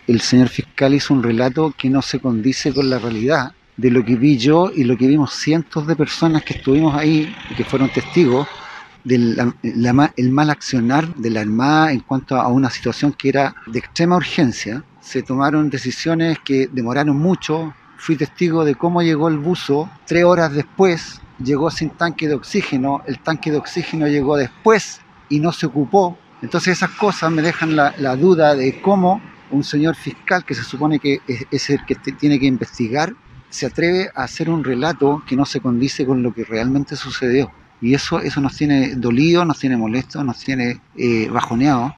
el señor fiscal hizo un relato que no se condice con la realidad de lo que vi yo y lo que vimos cientos de personas que estuvimos ahí y que fueron testigos del el mal accionar de la Armada en cuanto a una situación que era de extrema urgencia. Se tomaron decisiones que demoraron mucho. Fui testigo de cómo llegó el buzo 3 horas después, llegó sin tanque de oxígeno, el tanque de oxígeno llegó después y no se ocupó. Entonces esas cosas me dejan la duda de cómo un señor fiscal que se supone que es el que tiene que investigar se atreve a hacer un relato que no se condice con lo que realmente sucedió. Y eso nos tiene dolido, nos tiene molesto, nos tiene bajoneado,